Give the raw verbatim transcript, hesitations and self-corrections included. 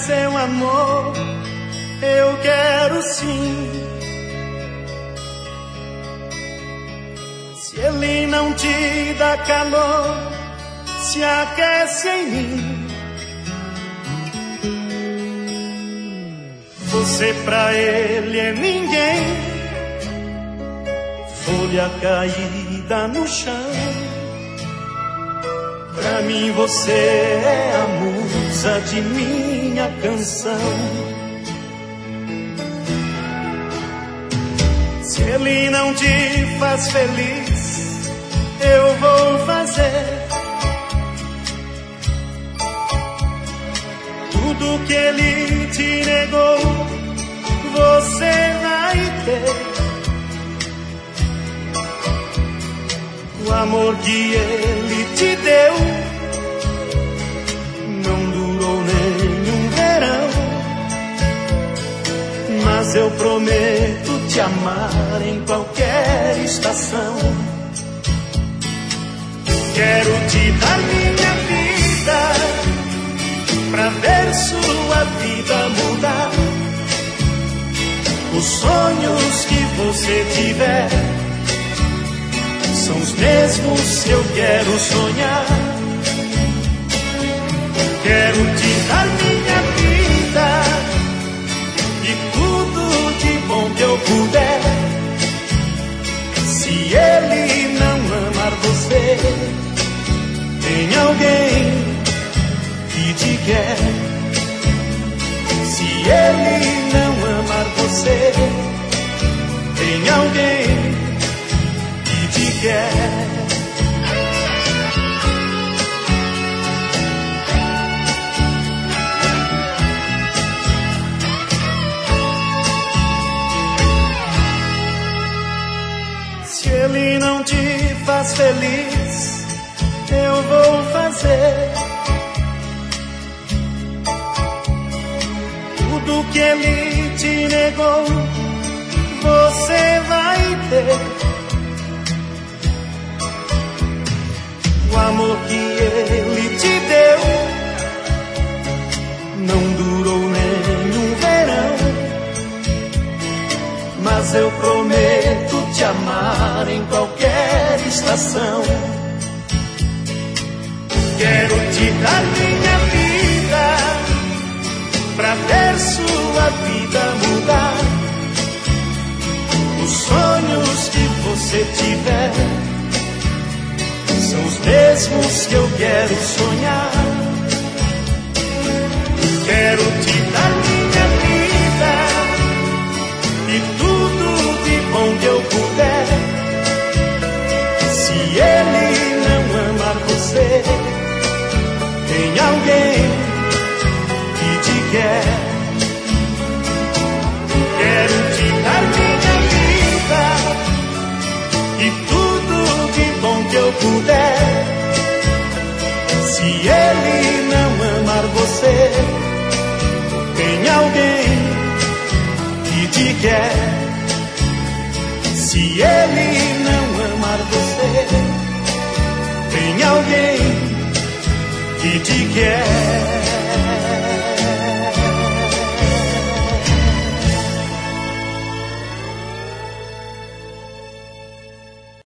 seu amor eu quero sim. Se ele não te dá calor, se aquece em mim. Você pra ele é ninguém, folha caída no chão. Pra mim você é a musa de minha canção. Se ele não te faz feliz, eu vou fazer tudo que ele te negou, você vai ter. O amor que ele te deu não durou nem um verão, mas eu prometo te amar em qualquer estação. Quero te dar minha vida pra ver sua vida mudar. Os sonhos que você tiver são os mesmos que eu quero sonhar. Quero te dar minha vida e tudo de bom que eu puder. Se ele não amar você, tem alguém que te quer. Se ele não amar você, tem alguém que te quer. Se ele não te faz feliz, eu vou fazer tudo que ele te negou, você vai ter. O amor que ele te deu não durou nem um verão, mas eu prometo te amar em qualquer estação. Quero te dar minha vida pra ver sua vida mudar. Os sonhos que você tiver são os mesmos que eu quero sonhar. Quero te dar minha vida e tudo de bom que eu puder. Se ele não amar você, tem alguém que te quer. Quero te dar minha vida e tudo de bom que eu puder. Se ele não amar você, tem alguém que te quer. Se ele não amar você, tem alguém que te quer.